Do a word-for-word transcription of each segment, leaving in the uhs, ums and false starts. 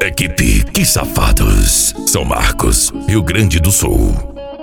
Equipe Que Safados, São Marcos, Rio Grande do Sul.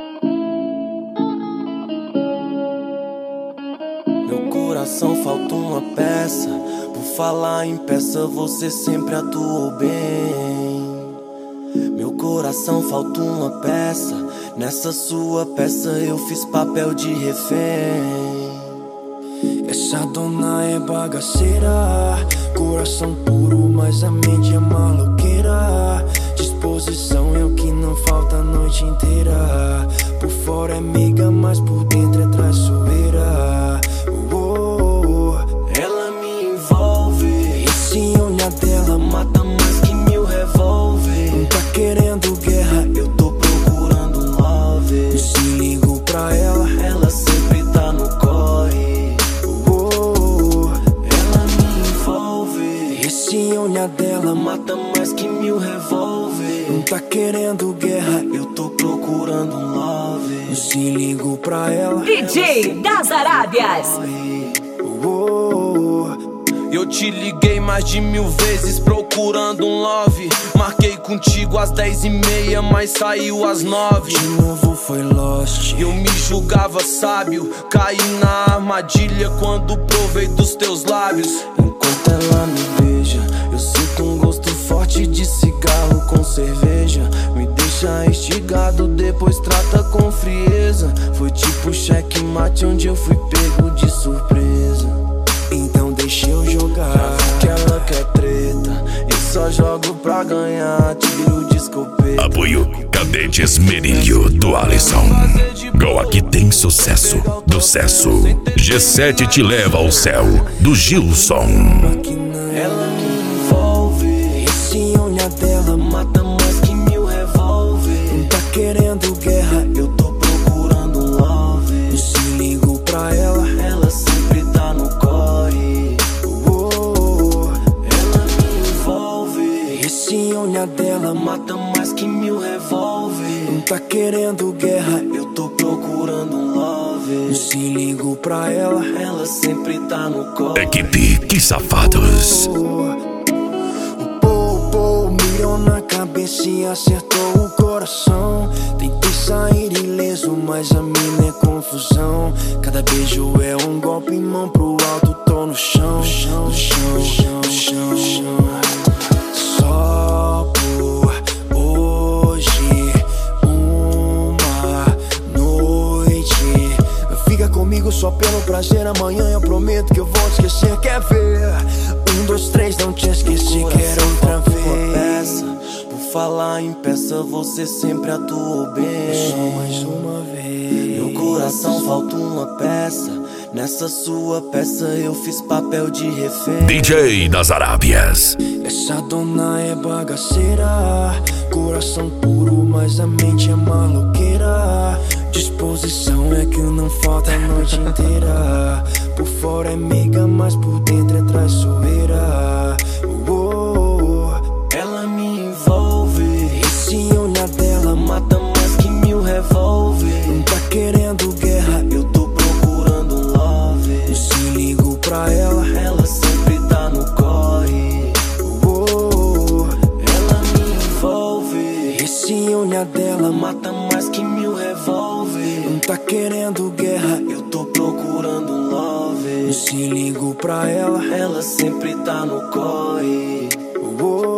Meu coração falta uma peça. Por falar em peça, você sempre atuou bem. Meu coração falta uma peça. Nessa sua peça eu fiz papel de refém. Essa dona é bagaceira, coração puro, mas a mente é maloqueira. Disposição é o que não falta a noite inteira. Por fora é meiga, mas por dentro é traiçoeira. Oh, oh, oh. Ela me envolve, esse olhar dela mata mais que mil revólver. Não tá querendo guerra, eu tô procurando um love. Eu se ligo pra ela, ela sempre tá no corre. Esse olhar dela mata mais que mil revólver. Não tá querendo guerra, eu tô procurando um love. Eu se ligo pra ela, D J das Arábias. Oh, oh, oh. Eu te liguei mais de mil vezes procurando um love. Marquei contigo às dez e meia, mas saiu às nove. De novo foi lost. Eu me julgava sábio, caí na armadilha quando provei dos teus lábios. Enquanto ela me beija, eu sinto um gosto forte de cigarro com cerveja. Me deixa instigado, depois trata com frieza. Foi tipo checkmate onde eu fui pego de surpresa. Então deixa eu jogar, já vi que ela quer treta, eu só jogo pra ganhar, tiro de escopeta. Apoio Cadete Esmerilho do Alisson. Go Aqui Tem Sucesso do Cesso. G sete Te Leva ao Céu do Gilson. Ela me envolve, esse olhar dela mata mais que mil revólver. Não tá querendo guerra, eu tô procurando um love. Eu se ligo pra ela, ela sempre tá no corre. Oh, oh, oh. Ela me envolve, esse olhar dela mata mais que mil revólver. Não tá querendo guerra, eu tô procurando um love. Eu se ligo pra ela, ela sempre tá no corre. Equipe Que Safados. O pou, pou, mirou na cabeça e acertou o coração. Tentei sair ileso, mas a mina é confusão. Cada beijo é um golpe, mão pro alto, tô no chão, no chão, no chão, no chão, no chão, no chão. Só por hoje, uma noite. Fica comigo só pelo prazer, amanhã eu prometo que eu vou te esquecer. Quer ver? Um, dois, três, não te esqueci, quero outra vez. Por falar em peça, você sempre atuou bem. Só mais uma vez. Meu coração falta uma peça. Nessa sua peça eu fiz papel de refém. D J das Arábias. Essa dona é bagaceira, coração puro, mas a mente é maloqueira. Disposição é que não falta a noite inteira. Por fora é meiga, mas por dentro é traiçoeira. Oh, oh, oh. Ela me envolve, esse olhar dela mata mais que mil revólver. Não tá querendo guerra, eu tô procurando um love. Eu se ligo pra ela, ela sempre tá no corre. Oh, oh, oh. Ela me envolve, esse olhar dela mata mais que mil revólver. Não tá querendo guerra, eu tô procurando um love. Eu se ligo pra ela, ela sempre tá no corre. Oh, oh.